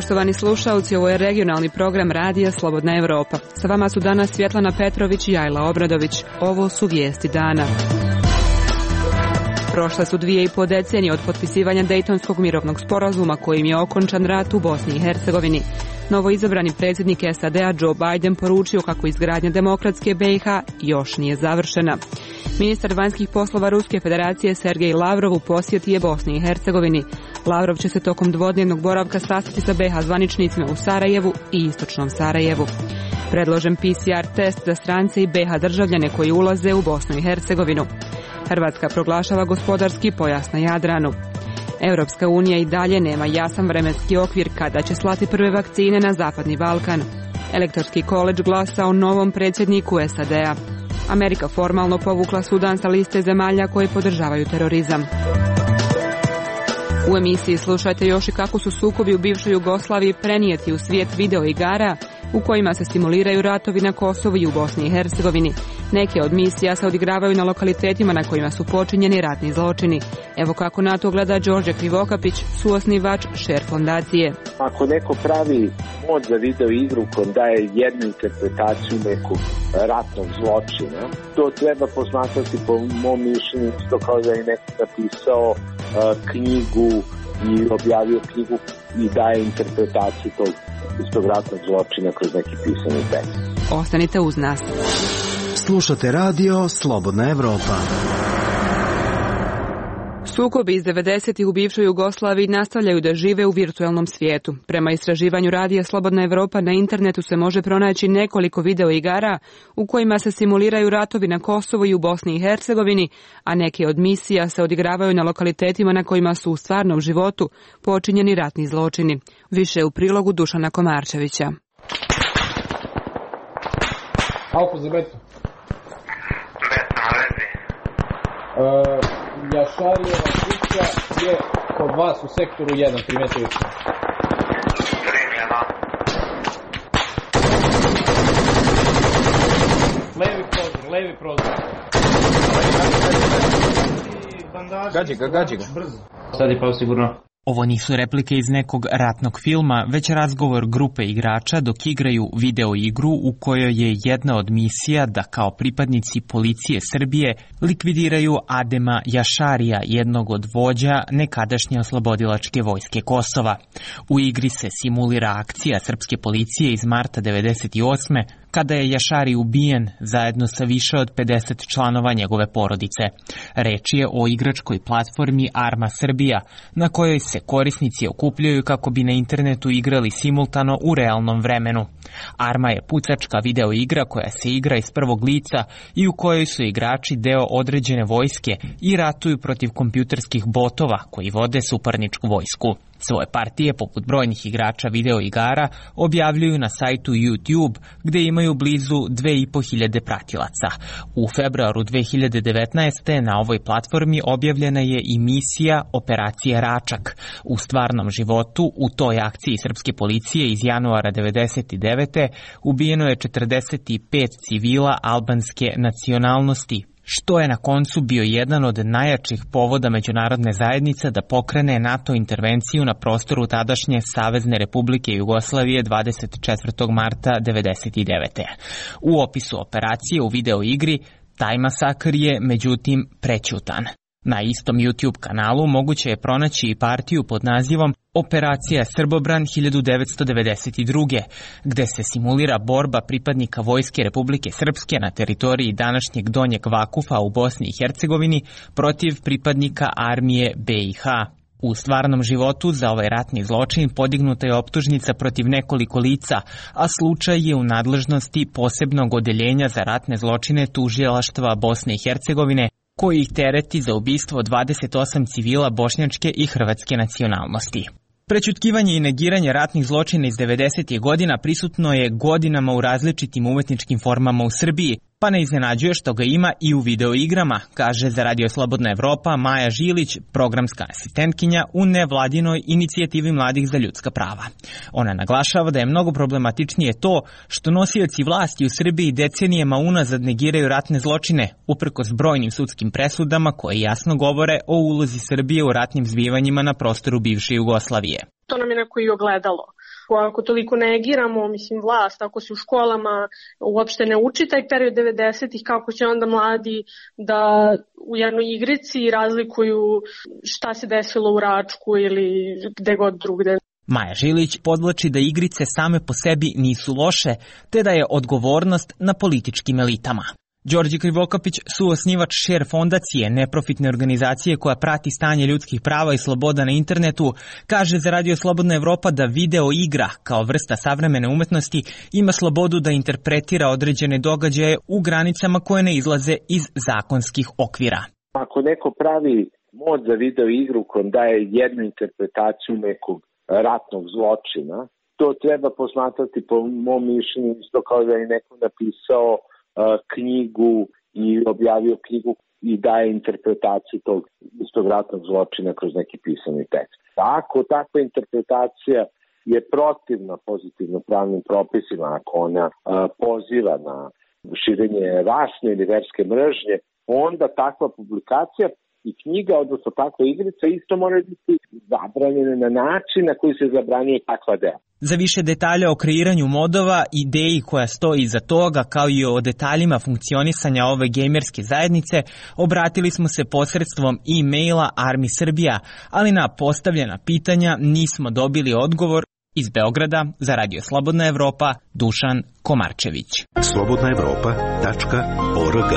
Poštovani slušalci, ovo je regionalni program Radija Slobodna Evropa. Sa vama su danas Svjetlana Petrović i Ajla Obradović. Ovo su vijesti dana. Prošle su 2,5 decenije od potpisivanja Dejtonskog mirovnog sporazuma kojim je okončan rat u Bosni i Hercegovini. Novoizabrani predsjednik SAD-a Joe Biden poručio kako izgradnja demokratske BiH još nije završena. Ministar vanjskih poslova Ruske federacije Sergej Lavrov u posjeti je Bosni i Hercegovini. Lavrov će se tokom dvodnevnog boravka sastati sa BiH zvaničnicima u Sarajevu i istočnom Sarajevu. Predložen PCR test za strance i BiH državljane koji ulaze u Bosnu i Hercegovinu. Hrvatska proglašava gospodarski pojas na Jadranu. Europska unija i dalje nema jasan vremenski okvir kada će slati prve vakcine na Zapadni Balkan. Elektorski koledž glasa o novom predsjedniku SAD-a. Amerika formalno povukla Sudan sa liste zemalja koje podržavaju terorizam. U emisiji slušajte još i kako su sukobi u bivšoj Jugoslaviji prenijeti u svijet videoigara u kojima se simuliraju ratovi na Kosovu i u Bosni i Hercegovini. Neke od misija se odigravaju na lokalitetima na kojima su počinjeni ratni zločini. Evo kako na to gleda Đorđe Krivokapić, suosnivač Share fondacije. Ako neko pravi mod za video igru koji daje jednu interpretaciju nekog ratnog zločina, to treba posmatrati po mom mišljenju isto kao da je neko napisao knjigu i objavio knjigu i daje interpretaciju tog ratnog zločina kroz neki pisani tekst. Ostanite uz nas. Slušate radio Slobodna Evropa. Sukobi iz 90-ih u bivšoj Jugoslaviji nastavljaju da žive u virtualnom svijetu. Prema istraživanju Radija Slobodna Evropa na internetu se može pronaći nekoliko videoigara u kojima se simuliraju ratovi na Kosovu i u Bosni i Hercegovini, a neke od misija se odigravaju na lokalitetima na kojima su u stvarnom životu počinjeni ratni zločini. Više u prilogu Dušana Komarčevića. Alfa za beto. Jašarijeva kuća je kod vas u sektoru 1, primetili smo. Levi prozor. Gađi ga. Brzo. Sad je pao sigurno. Ovo nisu replike iz nekog ratnog filma, već razgovor grupe igrača dok igraju video igru u kojoj je jedna od misija da kao pripadnici policije Srbije likvidiraju Adema Jašarija, jednog od vođa nekadašnje oslobodilačke vojske Kosova. U igri se simulira akcija srpske policije iz marta 1998. kada je Jašari ubijen zajedno sa više od 50 članova njegove porodice. Reč je o igračkoj platformi Arma Srbija, na kojoj se korisnici okupljaju kako bi na internetu igrali simultano u realnom vremenu. Arma je pucačka video igra koja se igra iz prvog lica i u kojoj su igrači deo određene vojske i ratuju protiv kompjuterskih botova koji vode suparničku vojsku. Svoje partije, poput brojnih igrača video igara, objavljuju na sajtu YouTube, gde imaju blizu 2500 pratilaca. U februaru 2019. na ovoj platformi objavljena je i misija Operacije Račak. U stvarnom životu, u toj akciji srpske policije iz januara 1999. ubijeno je 45 civila albanske nacionalnosti, što je na koncu bio jedan od najjačih povoda međunarodne zajednice da pokrene NATO intervenciju na prostoru tadašnje Savezne Republike Jugoslavije 24. marta 1999. U opisu operacije u video igri taj masakr je međutim prećutan. Na istom YouTube kanalu moguće je pronaći i partiju pod nazivom Operacija Srbobran 1992. gde se simulira borba pripadnika Vojske Republike Srpske na teritoriji današnjeg Donjeg Vakufa u Bosni i Hercegovini protiv pripadnika armije BiH. U stvarnom životu za ovaj ratni zločin podignuta je optužnica protiv nekoliko lica, a slučaj je u nadležnosti posebnog odeljenja za ratne zločine tužilaštva Bosne i Hercegovine, koji ih tereti za ubistvo 28 civila bošnjačke i hrvatske nacionalnosti. Prećutkivanje i negiranje ratnih zločina iz 90. godina prisutno je godinama u različitim umetničkim formama u Srbiji, pa ne iznenađuje što ga ima i u videoigrama, kaže za Radio Slobodna Evropa Maja Žilić, programska asistentkinja u nevladinoj inicijativi mladih za ljudska prava. Ona naglašava da je mnogo problematičnije to što nosioci vlasti u Srbiji decenijama unazad negiraju ratne zločine, uprkos brojnim sudskim presudama koje jasno govore o ulozi Srbije u ratnim zbivanjima na prostoru bivše Jugoslavije. To nam je neko i ogledalo. Ako toliko negiramo, vlast, ako se u školama uopšte ne uči taj period 90-ih, kako će onda mladi da u jednoj igrici razlikuju šta se desilo u Račku ili gde god drugde. Maja Žilić podvlači da igrice same po sebi nisu loše, te da je odgovornost na političkim elitama. Đorđe Krivokapić, suosnivač Share fondacije, neprofitne organizacije koja prati stanje ljudskih prava i sloboda na internetu, kaže za Radio Slobodna Evropa da video igra, kao vrsta savremene umetnosti, ima slobodu da interpretira određene događaje u granicama koje ne izlaze iz zakonskih okvira. Ako neko pravi mod za video igru kojom daje jednu interpretaciju nekog ratnog zločina, to treba posmatrati po mom mišljenju isto kao da je neko napisao knjigu i objavio knjigu i daje interpretaciju tog istog ratnog zločina kroz neki pisani tekst. Ako takva interpretacija je protivna pozitivno pravnim propisima, ako ona poziva na širenje rasne ili verske mržnje, onda takva publikacija i knjiga, odnosno takva igrica, isto mora biti zabranjena na način na koji se zabranjuje takva dela. Za više detalja o kreiranju modova, ideji koja stoji iza toga, kao i o detaljima funkcionisanja ove gejmerske zajednice, obratili smo se posredstvom e-maila Armi Srbija, ali na postavljena pitanja nismo dobili odgovor. Iz Beograda za Radio Slobodna Evropa, Dušan Komarčević. slobodnaevropa.org.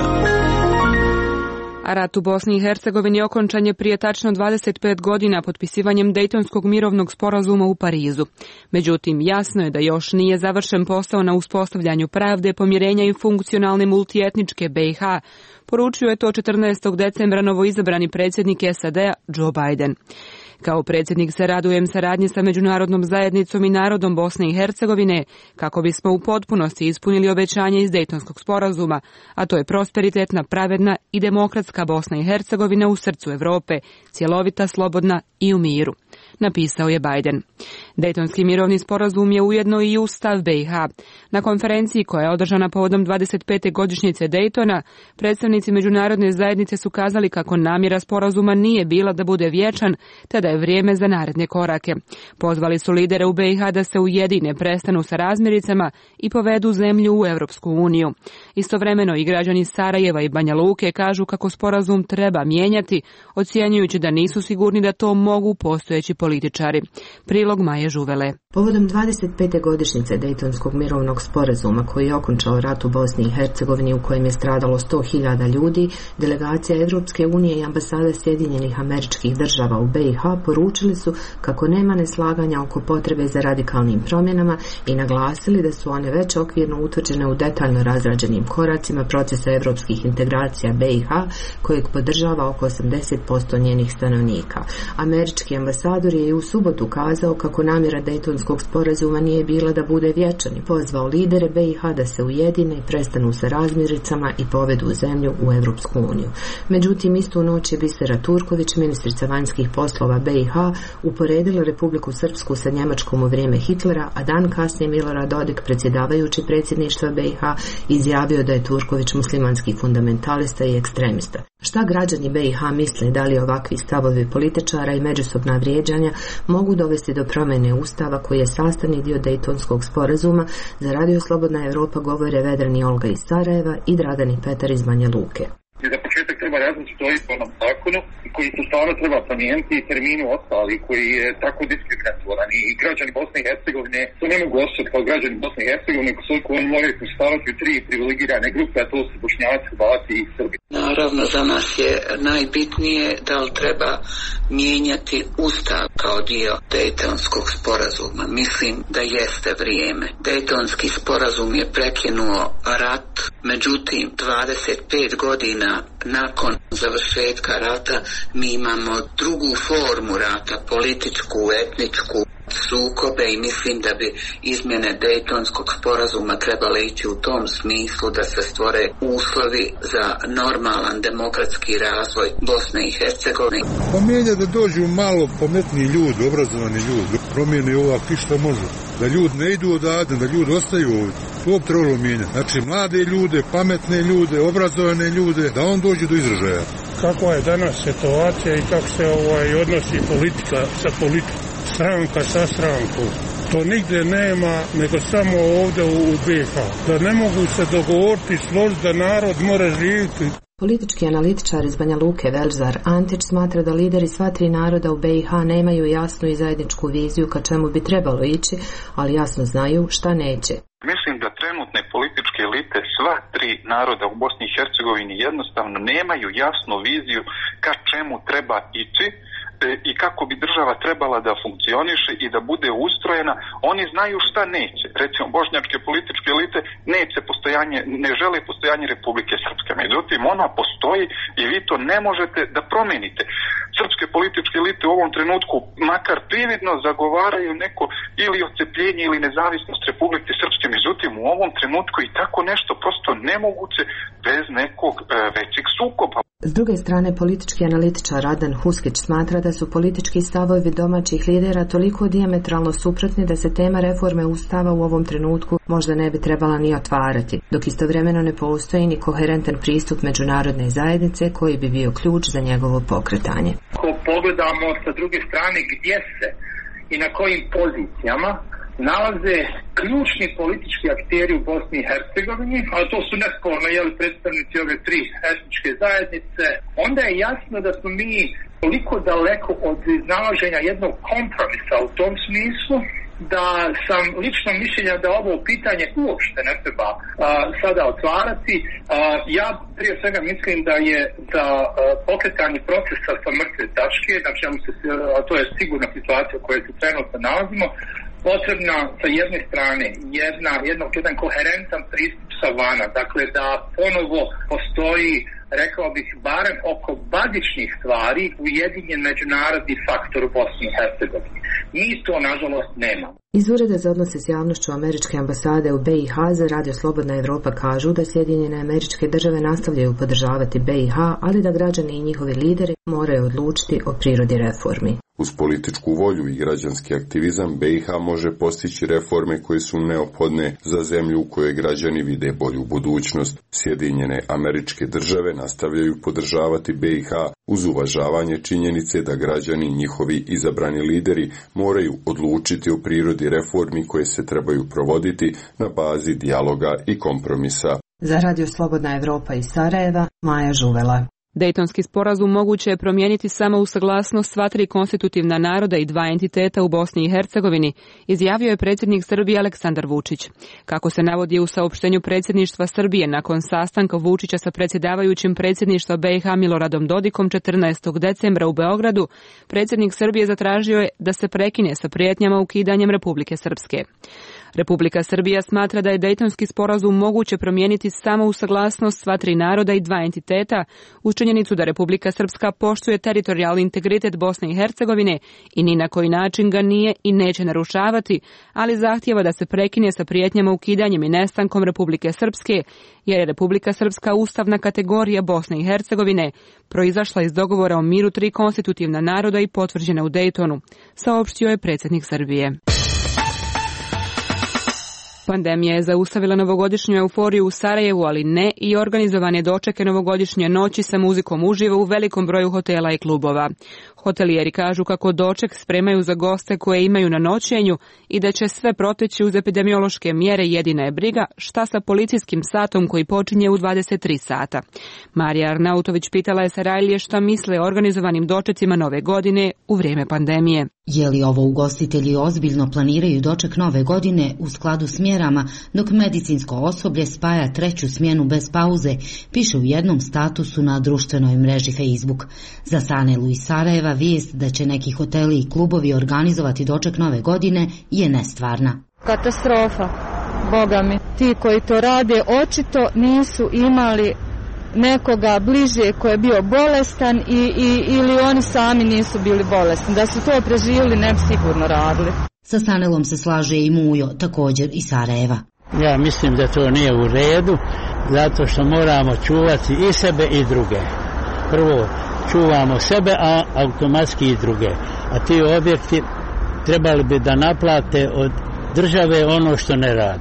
A rat u Bosni i Hercegovini okončan je prije tačno 25 godina potpisivanjem Dejtonskog mirovnog sporazuma u Parizu. Međutim, jasno je da još nije završen posao na uspostavljanju pravde, pomirenja i funkcionalne multietničke BiH. Poručio je to 14. decembra novoizabrani predsjednik SAD-a Joe Biden. Kao predsjednik se radujem saradnji sa međunarodnom zajednicom i narodom Bosne i Hercegovine kako bismo u potpunosti ispunili obećanje iz Dejtonskog sporazuma, a to je prosperitetna, pravedna i demokratska Bosna i Hercegovina u srcu Evrope, cjelovita, slobodna i u miru, napisao je Biden. Dejtonski mirovni sporazum je ujedno i ustav BiH. Na konferenciji koja je održana povodom 25. godišnjice Dejtona, predstavnici međunarodne zajednice su kazali kako namjera sporazuma nije bila da bude vječan, te da je vrijeme za naredne korake. Pozvali su lidere u BiH da se ujedine, prestanu sa razmiricama i povedu zemlju u Europsku uniju. Istovremeno i građani Sarajeva i Banja Luke kažu kako sporazum treba mijenjati, ocjenjujući da nisu sigurni da to mogu postojeći političari. Prilog Maje Žuvele. Povodom 25. godišnjice Dejtonskog mirovnog sporazuma koji je okončao rat u Bosni i Hercegovini u kojem je stradalo 100.000 ljudi, delegacija Evropske unije i ambasade Sjedinjenih Američkih Država u BiH poručili su kako nema neslaganja oko potrebe za radikalnim promjenama i naglasili da su one već okvirno utvrđene u detaljno razrađenim koracima procesa evropskih integracija BiH kojeg podržava oko 80% njenih stanovnika. Američki ambasador je i u subotu kazao kako namjera Dejtonskog sporazuma nije bila da bude vječan i pozvao lidere BiH da se ujedine i prestanu sa razmiricama i povedu zemlju u Evropsku uniju. Međutim, istu noć je Bisera Turković, ministrica vanjskih poslova BiH, uporedila Republiku Srpsku sa Njemačkom u vrijeme Hitlera, a dan kasnije Milorad Dodik, predsjedavajući predsjedništva BiH, izjavio da je Turković muslimanski fundamentalista i ekstremista. Šta građani BiH misle, da li ovakvi stavovi političara i međusobna vrijeđanja mogu dovesti do promjene ustava koji je sastavni dio Dejtonskog sporazuma, za Radio Slobodna Evropa govore Vedrani Olga iz Sarajeva i Dragani Petar iz Banja Luke. Za početak treba različiti o izbornom zakonu koji se stvarno treba promijeniti i terminu ostali koji je tako diskriminatoran i građani Bosne i Hercegovine to ne mogu osjećati kao građani Bosne i Hercegovine koliko oni moraju postaviti u tri privilegirane grupe, a to su Bošnjaci, Hrvati i Srbi. Naravno, za nas je najbitnije da li treba mijenjati ustav kao dio Dejtonskog sporazuma. Mislim da jeste vrijeme. Dejtonski sporazum je prekinuo rat, međutim 25 godina nakon završetka rata mi imamo drugu formu rata, političku, etničku, sukobe i mislim da bi izmjene Dejtonskog sporazuma trebale ići u tom smislu da se stvore uslovi za normalan demokratski razvoj Bosne i Hercegovine. Pomijenja da dođu malo pametniji ljudi, obrazovani ljudi, promijene ovakvi što može. Da ljudi ne idu odavde, da ljudi ostaju ovdje. To bi trebalo mijenjati. Znači mlade ljude, pametne ljude, obrazovane ljude, da on dođe do izražaja. Kakva je danas situacija i kako se odnosi politika sa politikom, stranka sa strankom. To nigde nema, nego samo ovdje u BiH. Da ne mogu se dogovoriti, složiti da narod mora živjeti. Politički analitičar iz Banja Luke Velžar Antić smatra da lideri sva tri naroda u BiH nemaju jasnu i zajedničku viziju ka čemu bi trebalo ići, ali jasno znaju šta neće. Mislim da trenutne političke elite sva tri naroda u Bosni i Hercegovini jednostavno nemaju jasnu viziju ka čemu treba ići i kako bi država trebala da funkcioniše i da bude ustrojena. Oni znaju šta neće. Recimo, bošnjačke političke elite ne žele postojanje Republike Srpske. Međutim, ona postoji i vi to ne možete da promenite. Srpske političke elite u ovom trenutku, makar prividno, zagovaraju neko ili odcepljenje ili nezavisnost Republike Srpske. Međutim, u ovom trenutku i tako nešto prosto nemoguće bez nekog većeg sukoba. S druge strane, politički analitičar Radan Huskić smatra da su politički stavovi domaćih lidera toliko dijametralno suprotni da se tema reforme Ustava u ovom trenutku možda ne bi trebala ni otvarati, dok istovremeno ne postoji ni koherentan pristup međunarodne zajednice koji bi bio ključ za njegovo pokretanje. Ako pogledamo sa druge strane gdje se i na kojim pozicijama nalaze ključni politički akteri u Bosni i Hercegovini, a to su nesporno predstavnici ove tri etničke zajednice, onda je jasno da smo mi toliko daleko od iznalaženja jednog kompromisa u tom smislu, da sam lično mišljenja da ovo pitanje uopšte ne treba sada otvarati. Ja prije svega mislim da je za pokretanje procesa sa mrtve tačke, znači to je sigurna situacija u kojoj se trenutno nalazimo, potrebna sa jedne strane jedan koherentan pristup sa vana, dakle da ponovo postoji, rekao bih, barem oko bazičnih stvari ujedinjen međunarodni faktor u Bosni i Hercegovini. Mi to, nažalost, nemamo. Iz Ureda za odnose s javnošću Američke ambasade u BiH za Radio Slobodna Evropa kažu da Sjedinjene Američke Države nastavljaju podržavati BiH, ali da građani i njihovi lideri moraju odlučiti o prirodi reformi. Uz političku volju i građanski aktivizam BiH može postići reforme koje su neophodne za zemlju u kojoj građani vide bolju budućnost. Sjedinjene Američke Države nastavljaju podržavati BiH uz uvažavanje činjenice da građani i njihovi izabrani lideri moraju odlučiti o prirodi reformi koje se trebaju provoditi na bazi dijaloga i kompromisa. Za Radio Slobodna Evropa iz Sarajeva, Maja Žuvela. Dejtonski sporazum moguće je promijeniti samo uz saglasnost sva tri konstitutivna naroda i dva entiteta u Bosni i Hercegovini, izjavio je predsjednik Srbije Aleksandar Vučić. Kako se navodi u saopštenju predsjedništva Srbije nakon sastanka Vučića sa predsjedavajućim predsjedništva BiH Miloradom Dodikom 14. decembra u Beogradu, predsjednik Srbije zatražio je da se prekine sa prijetnjama ukidanjem Republike Srpske. Republika Srbija smatra da je Dejtonski sporazum moguće promijeniti samo u saglasnost sva tri naroda i dva entiteta, uz činjenicu da Republika Srpska poštuje teritorijalni integritet Bosne i Hercegovine i ni na koji način ga nije i neće narušavati, ali zahtijeva da se prekine sa prijetnjama ukidanjem i nestankom Republike Srpske, jer je Republika Srpska ustavna kategorija Bosne i Hercegovine, proizašla iz dogovora o miru tri konstitutivna naroda i potvrđena u Dejtonu, saopštio je predsjednik Srbije. Pandemija je zaustavila novogodišnju euforiju u Sarajevu, ali ne i organizovane dočeke novogodišnje noći sa muzikom uživo u velikom broju hotela i klubova. Hotelijeri kažu kako doček spremaju za goste koje imaju na noćenju i da će sve proteći uz epidemiološke mjere, jedina je briga šta sa policijskim satom koji počinje u 23 sata. Marija Arnautović pitala je Sarajlije šta misle o organizovanim dočecima nove godine u vrijeme pandemije. Je li ovo ugostitelji ozbiljno planiraju doček nove godine u skladu s mjerama, dok medicinsko osoblje spaja treću smjenu bez pauze, piše u jednom statusu na društvenoj mreži Facebook. Za Sanelu iz Sarajeva vijest da će neki hoteli i klubovi organizovati doček nove godine je nestvarna. Katastrofa, boga mi. Ti koji to rade očito nisu imali nekoga bliže ko je bio bolestan ili oni sami nisu bili bolesni. Da su to preživjeli ne bi sigurno radili. Sa Sanelom se slaže i Mujo, također iz Sarajeva. Ja mislim da to nije u redu, zato što moramo čuvati i sebe i druge. Prvo čuvamo sebe, a automatski i druge. A ti objekti trebali bi da naplate od države ono što ne rade.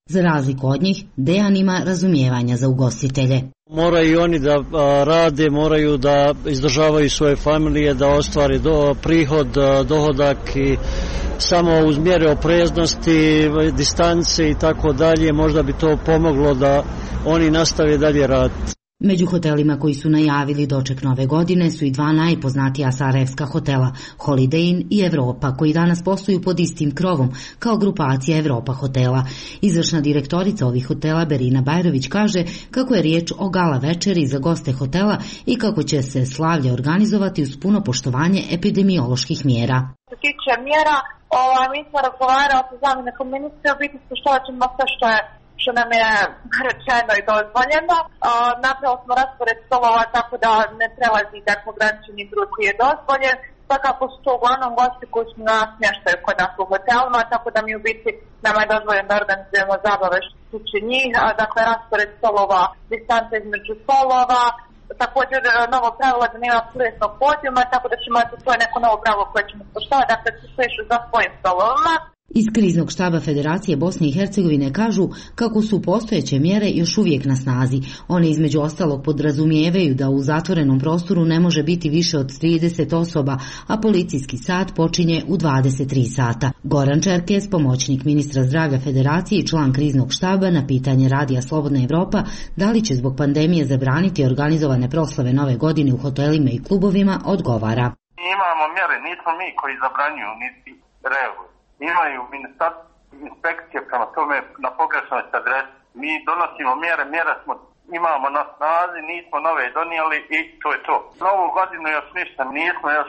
Za razliku od njih, Dejan ima razumijevanja za ugostitelje. Moraju i oni da rade, moraju da izdržavaju svoje familije, da ostvari prihod, dohodak i samo uz mjere opreznosti, distance i tako dalje, možda bi to pomoglo da oni nastave dalje raditi. Među hotelima koji su najavili doček nove godine su i dva najpoznatija sarajevska hotela, Holiday Inn i Evropa, koji danas posluju pod istim krovom kao grupacija Evropa hotela. Izvršna direktorica ovih hotela Berina Bajrović kaže kako je riječ o gala večeri za goste hotela i kako će se slavlje organizovati uz puno poštovanje epidemioloških mjera. Što se tiče mjera, mi smo razgovarali sa zamjenikom ministra, biti poštovat ćemo sve što nam je rečeno i dozvoljeno. Napravili smo raspored stolova tako da ne prelazi tako ograničeni broj koji je dozvoljen. Svakako su to uglavnom gosti koji su na smještaju kod nas u hotelima, tako da mi u biti nama je dozvoljeno da organizujemo zabave što se tiče njih. Dakle, raspored stolova, distanca između stolova, također novo pravilo da nema plesnog podijuma, tako da ćemo imati svoje neko novo pravilo koje ćemo poštovati, dakle se svešu za svojim stolovima. Iz kriznog štaba Federacije Bosne i Hercegovine kažu kako su postojeće mjere još uvijek na snazi. One između ostalog podrazumijevaju da u zatvorenom prostoru ne može biti više od 30 osoba, a policijski sat počinje u 23 sata. Goran Čerkes, pomoćnik ministra zdravlja Federacije i član kriznog štaba, na pitanje radija Slobodna Evropa da li će zbog pandemije zabraniti organizovane proslave nove godine u hotelima i klubovima, odgovara. Imamo mjere, nismo mi koji zabranjuju, niti reaguju. Imaju ministarstvo inspekcije prema tome na pogrešnoj adresi. Mi donosimo mjere imamo na snazi, nismo nove donijeli i to je to. Novu godinu još ništa, nismo još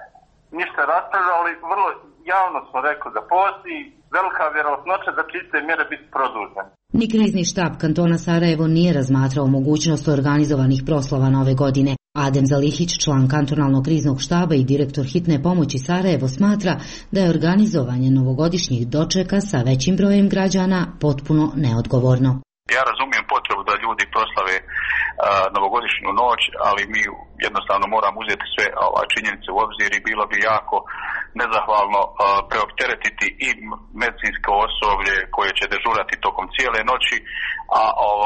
ništa raspravljali, vrlo javno smo rekli da postoji velika vjerojatnoća da će te mjere biti produžene. Ni krizni štab kantona Sarajevo nije razmatrao mogućnost organizovanih proslava nove godine. Adem Zalihić, član kantonalnog kriznog štaba i direktor hitne pomoći Sarajevo, smatra da je organizovanje novogodišnjih dočeka sa većim brojem građana potpuno neodgovorno. Ja razumijem potrebu da ljudi proslave novogodišnju noć, ali mi jednostavno moramo uzeti sve činjenice u obzir i bilo bi jako nezahvalno preopteretiti i medicinsko osoblje koje će dežurati tokom cijele noći, a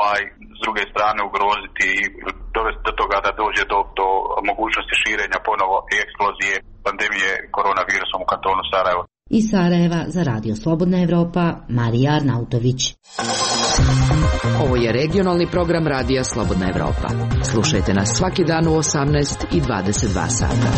s druge strane ugroziti i dovesti do toga da dođe do mogućnosti širenja ponovo i eksplozije pandemije koronavirusom u kantonu Sarajevo. Iz Sarajeva za Radio Slobodna Evropa, Marija Arnautović. Ovo je regionalni program Radija Slobodna Evropa. Slušajte nas svaki dan u 18 i 22 sata.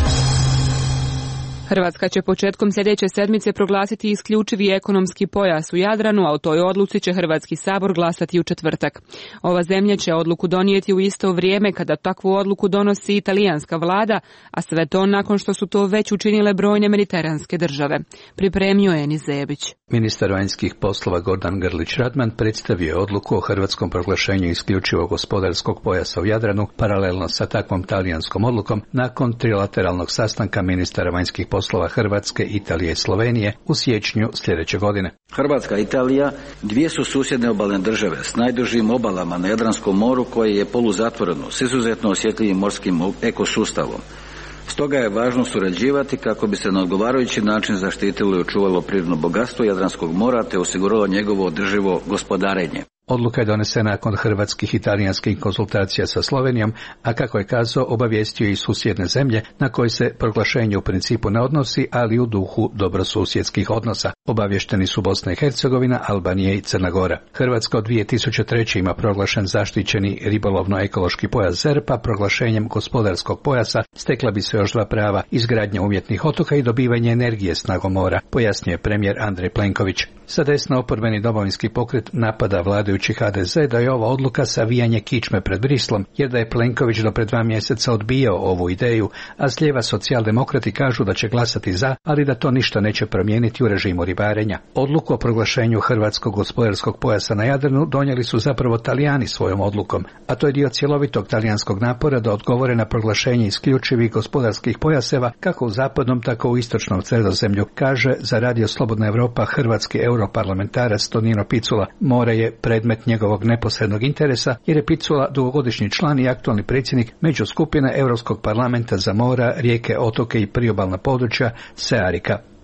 Hrvatska će početkom sljedeće sedmice proglasiti isključivi ekonomski pojas u Jadranu, a o toj odluci će Hrvatski sabor glasati u četvrtak. Ova zemlja će odluku donijeti u isto vrijeme kada takvu odluku donosi italijanska vlada, a sve to nakon što su to već učinile brojne mediteranske države. Pripremio je Enis Zebić. Ministar vanjskih poslova Gordan Grlić-Radman predstavio je odluku o hrvatskom proglašenju isključivog gospodarskog pojasa u Jadranu paralelno sa takvom talijanskom odlukom nakon trilateralnog sastanka ministara vanjskih poslova Hrvatske, Italije i Slovenije u siječnju sljedeće godine. Hrvatska i Italija dvije su susjedne obalne države s najdužim obalama na Jadranskom moru koje je poluzatvoreno s izuzetno osjetljivim morskim ekosustavom. Stoga je važno surađivati kako bi se na odgovarajući način zaštitilo i očuvalo prirodno bogatstvo Jadranskog mora te osiguralo njegovo održivo gospodarenje. Odluka je donesena nakon hrvatskih i talijanskih konzultacija sa Slovenijom, a kako je kazao, obavijestio i susjedne zemlje na koje se proglašenje u principu ne odnosi, ali u duhu dobrosusjedskih odnosa. Obavješteni su Bosna i Hercegovina, Albanija i Crna Gora. Hrvatska od 2003. ima proglašen zaštićeni ribolovno-ekološki pojas ZERP-a. Proglašenjem gospodarskog pojasa stekla bi se još dva prava: izgradnja umjetnih otoka i dobivanje energije snagom mora, pojasnio je premijer Andrej Plenković. Sa desna oporbeni Domovinski pokret napada vladajući HDZ da je ova odluka savijanje kičme pred Brislom, jer da je Plenković do pred 2 mjeseca odbijao ovu ideju, a s lijeva socijaldemokrati kažu da će glasati za, ali da to ništa neće promijeniti u režimu ribarenja. Odluku o proglašenju hrvatskog gospodarskog pojasa na Jadranu donijeli su zapravo Talijani svojom odlukom, a to je dio cjelovitog talijanskog napora da odgovore na proglašenje isključivih gospodarskih pojaseva kako u zapadnom, tako u istočnom Sredozemlju, kaže za Radio Slobodna Evropa hrvatski europarlamentarac Tonino Picula. More je predmet njegovog neposrednog interesa jer je Picula dugogodišnji član i aktualni predsjednik međuskupine Europskog parlamenta za mora, rijeke, otoke i priobalna područja SEARIKA.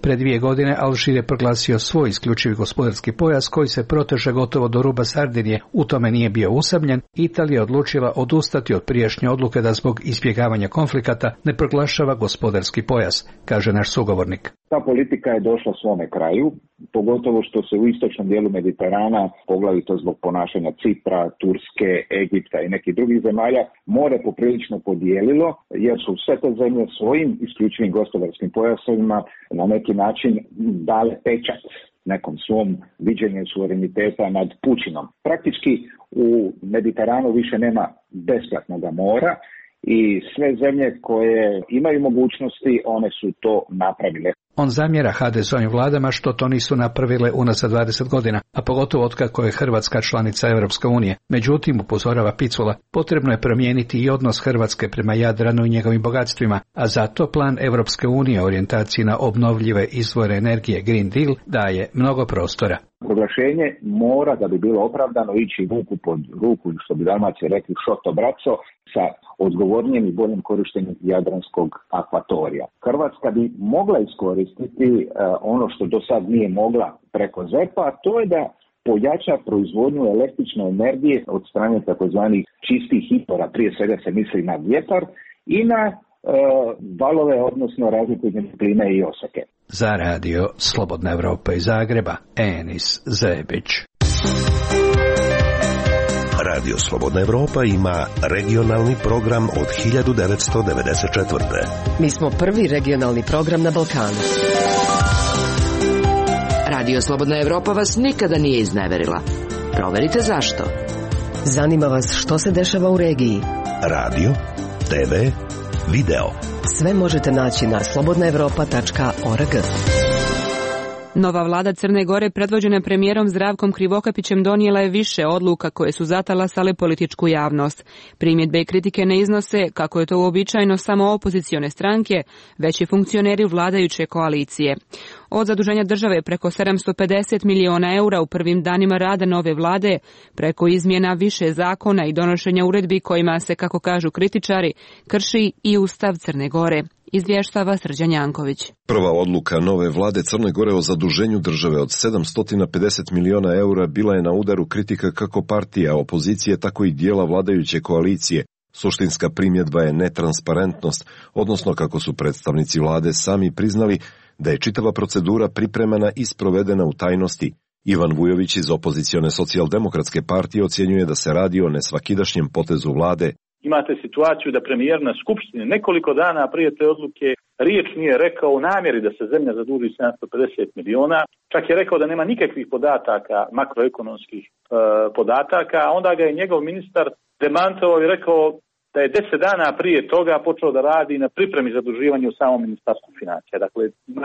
Pred 2 godine Alžir je proglasio svoj isključivi gospodarski pojas koji se proteže gotovo do ruba Sardinije. U tome nije bio usamljen. Italija je odlučila odustati od prijašnje odluke da zbog izbjegavanja konflikata ne proglašava gospodarski pojas, kaže naš sugovornik. Ta politika je došla svome kraju, pogotovo što se u istočnom dijelu Mediterana, poglavito zbog ponašanja Cipra, Turske, Egipta i nekih drugih zemalja, more poprilično podijelilo, jer su sve te zemlje svojim isključivim gospodarskim pojasovima na neki način dale pečat nekom svom viđenju suvereniteta nad pučinom. Praktički u Mediteranu više nema besplatnog mora i sve zemlje koje imaju mogućnosti, one su to napravile. On zamjera HDZ-ovim vladama što to nisu napravile unazad 20 godina, a pogotovo otkako je Hrvatska članica Europske unije. Međutim, upozorava Picula, potrebno je promijeniti i odnos Hrvatske prema Jadranu i njegovim bogatstvima, a zato plan Europske unije o orijentaciji na obnovljive izvore energije Green Deal daje mnogo prostora. Proglašenje mora, da bi bilo opravdano, ići ruku pod ruku, što bi Dalmaci rekli šoto braco, sa odgovornijem i boljim korištenjem jadranskog akvatorija. Hrvatska bi mogla iskoristiti ono što do sad nije mogla preko ZEP-a, a to je da pojača proizvodnju električne energije od strane takozvanih čistih izvora, prije svega se misli na vjetar i na valove, odnosno razliku između plime i oseke. Za radio Slobodna Evropa iz Zagreba, Enis Zebić. Radio Slobodna Evropa ima regionalni program od 1994. Mi smo prvi regionalni program na Balkanu. Radio Slobodna Evropa vas nikada nije izneverila. Proverite zašto. Zanima vas što se dešava u regiji. Radio, TV, video. Sve možete naći na slobodnaevropa.org. Nova vlada Crne Gore predvođena premijerom Zdravkom Krivokapićem donijela je više odluka koje su zatalasale političku javnost. Primjedbe i kritike ne iznose, kako je to uobičajeno, samo opozicione stranke, već i funkcioneri vladajuće koalicije. Od zaduženja države preko 750 miliona eura u prvim danima rada nove vlade, preko izmjena više zakona i donošenja uredbi kojima se, kako kažu kritičari, krši i Ustav Crne Gore. Izvještava Srđan Janković. Prva odluka nove vlade Crne Gore o zaduženju države od 750 miliona eura bila je na udaru kritika kako partija opozicije, tako i dijela vladajuće koalicije. Suštinska primjedba je netransparentnost, odnosno kako su predstavnici vlade sami priznali da je čitava procedura pripremana i sprovedena u tajnosti. Ivan Vujović iz opozicione socijaldemokratske partije ocjenjuje da se radi o nesvakidašnjem potezu vlade. Imate situaciju da premijer na skupštini nekoliko dana prije te odluke riječ nije rekao u namjeri da se zemlja zaduži 750 miliona, čak je rekao da nema nikakvih podataka, makroekonomskih podataka, a onda ga je njegov ministar demantovao i rekao da je 10 dana prije toga počeo da radi na pripremi zaduživanja u samom ministarstvu financija. Dakle,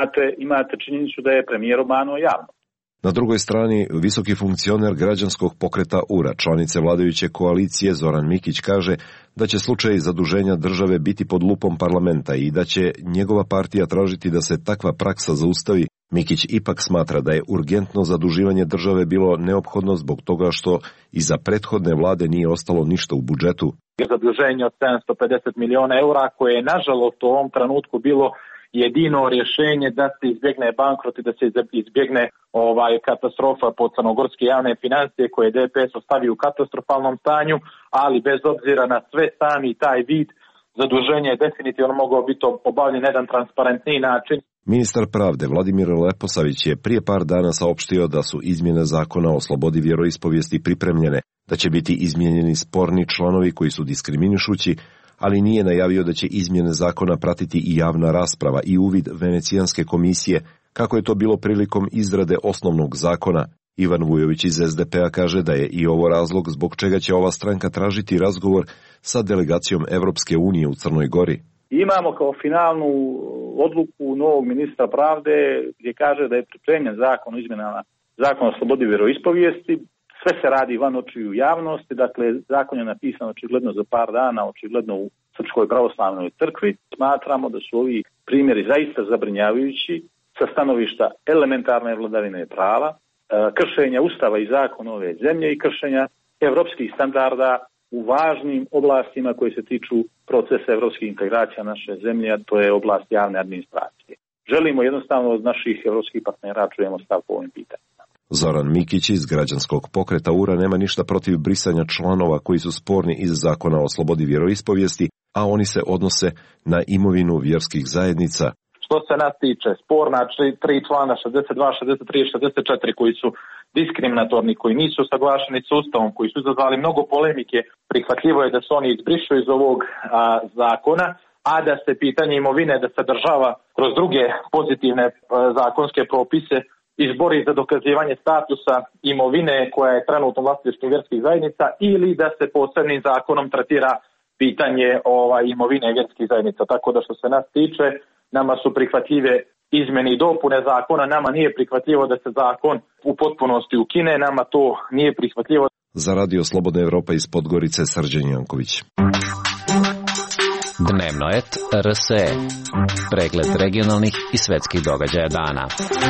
imate činjenicu da je premijer obmanuo javno. Na drugoj strani, visoki funkcioner građanskog pokreta URA, članice vladajuće koalicije Zoran Mikić, kaže da će slučaj zaduženja države biti pod lupom parlamenta i da će njegova partija tražiti da se takva praksa zaustavi. Mikić ipak smatra da je urgentno zaduživanje države bilo neophodno zbog toga što iza prethodne vlade nije ostalo ništa u budžetu. Zaduženje od 750 miliona eura koje je nažalost u ovom trenutku bilo jedino rješenje da se izbjegne bankrot i da se izbjegne katastrofa po crnogorske javne financije koje je DPS ostavio u katastrofalnom stanju, ali bez obzira na sve sami taj vid zaduženja je definitivno mogao biti obavljen na jedan transparentniji način. Ministar pravde Vladimir Leposavić je prije par dana saopštio da su izmjene zakona o slobodi vjeroispovijesti pripremljene, da će biti izmijenjeni sporni članovi koji su diskriminišući, ali nije najavio da će izmjene zakona pratiti i javna rasprava i uvid Venecijanske komisije, kako je to bilo prilikom izrade osnovnog zakona. Ivan Vujović iz SDP-a kaže da je i ovo razlog zbog čega će ova stranka tražiti razgovor sa delegacijom Evropske unije u Crnoj Gori. Imamo kao finalnu odluku novog ministra pravde gdje kaže da je pripremljen zakon o izmjenama zakona o slobodi vjeroispovijesti. Sve se radi van očiju javnosti, dakle zakon je napisan očigledno za par dana, očigledno u Srpskoj pravoslavnoj crkvi. Smatramo da su ovi primjeri zaista zabrinjavajući sa stanovišta elementarne vladavine prava, kršenja Ustava i zakona ove zemlje i kršenja evropskih standarda u važnim oblastima koje se tiču procesa evropskih integracija naše zemlje, a to je oblast javne administracije. želimo jednostavno od naših evropskih partnera čujemo stav po ovim pitanjima. Zoran Mikić iz građanskog pokreta URA nema ništa protiv brisanja članova koji su sporni iz zakona o slobodi vjeroispovijesti, a oni se odnose na imovinu vjerskih zajednica. Što se nas tiče, sporna 3 člana 62, 63 i 64 koji su diskriminatorni, koji nisu usaglašeni s Ustavom, koji su izazvali mnogo polemike, prihvatljivo je da se oni izbrišu iz ovog zakona, a da se pitanje imovine da sadržava kroz druge pozitivne zakonske propise izbori za dokazivanje statusa imovine koja je trenutno vlasništvo vjerskih zajednica ili da se posebnim zakonom tretira pitanje imovine vjerskih zajednica. Tako da što se nas tiče, nama su prihvatljive izmjene i dopune zakona, nama nije prihvatljivo da se zakon u potpunosti ukine, nama to nije prihvatljivo. Za Radio Slobodna Evropa iz Podgorice, Srđan Janković. Dnevnoet RSE. Pregled regionalnih i svetskih događaja dana.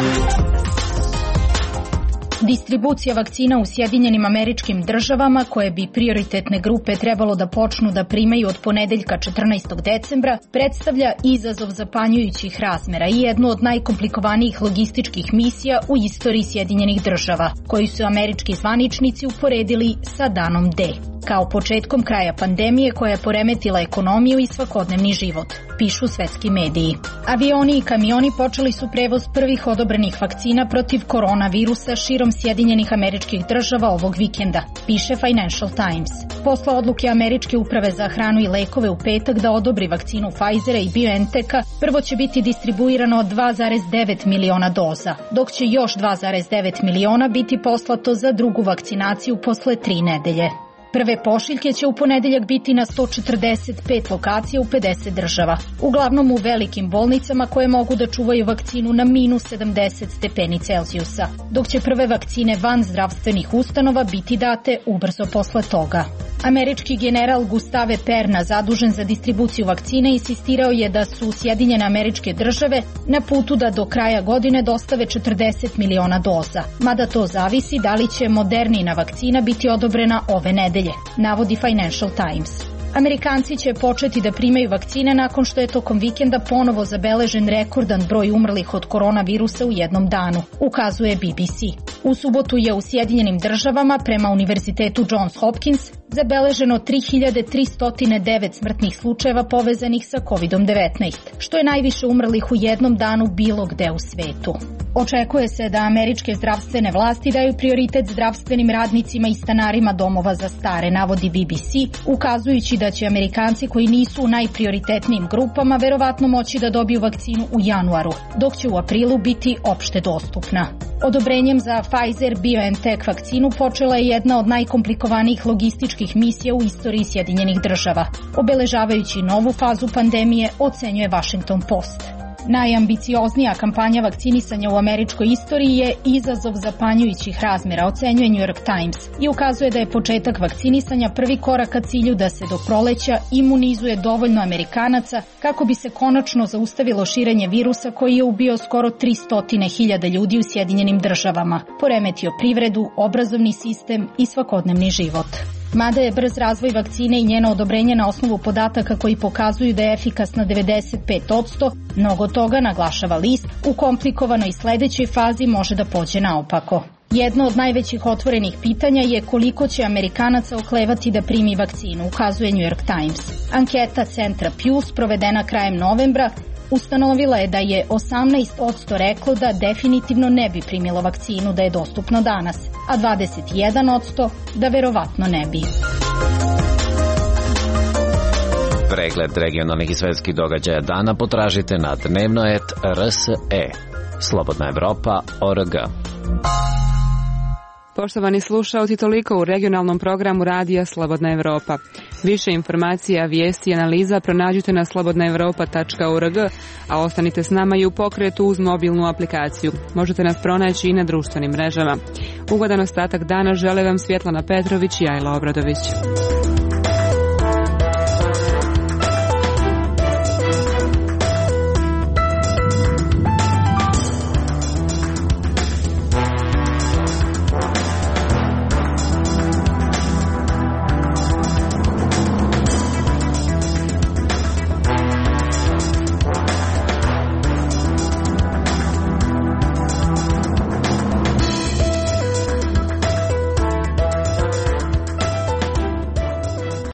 Distribucija vakcina u Sjedinjenim Američkim Državama, koje bi prioritetne grupe trebalo da počnu da primaju od ponedeljka 14. decembra, predstavlja izazov zapanjujućih razmera i jednu od najkomplikovanijih logističkih misija u istoriji Sjedinjenih Država, koju su američki zvaničnici uporedili sa danom D, kao početkom kraja pandemije koja je poremetila ekonomiju i svakodnevni život, pišu svetski mediji. Avioni i kamioni počeli su prevoz prvih odobrenih vakcina protiv koronavirusa širom Sjedinjenih Američkih Država ovog vikenda, piše Financial Times. Posle odluke Američke uprave za hranu i lekove u petak da odobri vakcinu Pfizera i BioNTecha, prvo će biti distribuirano 2,9 miliona doza, dok će još 2,9 miliona biti poslato za drugu vakcinaciju posle 3 nedelje. Prve pošiljke će u ponedeljak biti na 145 lokacija u 50 država, uglavnom u velikim bolnicama koje mogu da čuvaju vakcinu na minus 70 stepeni Celzijusa, dok će prve vakcine van zdravstvenih ustanova biti date ubrzo posle toga. Američki general Gustave Perna, zadužen za distribuciju vakcine, insistirao je da su Sjedinjene Američke Države na putu da do kraja godine dostave 40 miliona doza, mada to zavisi da li će Modernina vakcina biti odobrena ove nedelje, navodi Financial Times. Amerikanci će početi da primaju vakcine nakon što je tokom vikenda ponovo zabeležen rekordan broj umrlih od koronavirusa u jednom danu, ukazuje BBC. U subotu je u Sjedinjenim Državama prema Univerzitetu Johns Hopkins zabeleženo 3309 smrtnih slučajeva povezanih sa COVID-19, što je najviše umrlih u jednom danu bilo gde u svetu. Očekuje se da američke zdravstvene vlasti daju prioritet zdravstvenim radnicima i stanarima domova za stare, navodi BBC, ukazujući da će Amerikanci koji nisu u najprioritetnijim grupama verovatno moći da dobiju vakcinu u januaru, dok će u aprilu biti opšte dostupna. Odobrenjem za Pfizer-BioNTech vakcinu počela je jedna od najkomplikovanijih logističkih misija u istoriji Sjedinjenih Država, obeležavajući novu fazu pandemije, ocenjuje Washington Post. Najambicioznija kampanja vakcinisanja u američkoj istoriji je izazov zapanjujućih razmera, ocenjuje New York Times, i ukazuje da je početak vakcinisanja prvi korak ka cilju da se do proleća imunizuje dovoljno Amerikanaca kako bi se konačno zaustavilo širenje virusa koji je ubio skoro 300.000 ljudi u Sjedinjenim Državama, poremetio privredu, obrazovni sistem i svakodnevni život. Mada je brz razvoj vakcine i njeno odobrenje na osnovu podataka koji pokazuju da je efikasna 95%, mnogo toga, naglašava list, u komplikovanoj sledećoj fazi može da pođe naopako. Jedno od najvećih otvorenih pitanja je koliko će Amerikanaca oklevati da primi vakcinu, ukazuje New York Times. Anketa centra Pew, sprovedena krajem novembra, ustanovila je da je 18% reklo da definitivno ne bi primilo vakcinu da je dostupno danas, a 21% da verovatno ne bi. Pregled regionalnih i svetskih događaja dana potražite na dnevnoet RSE. Slobodna Evropa.org. Poštovani slušaoci, toliko u regionalnom programu Radija Slobodna Evropa. Više informacija, vijesti i analiza pronađite na slobodnaevropa.org, a ostanite s nama i u pokretu uz mobilnu aplikaciju. Možete nas pronaći i na društvenim mrežama. Ugodan ostatak dana žele vam Svjetlana Petrović i Ajla Obradović.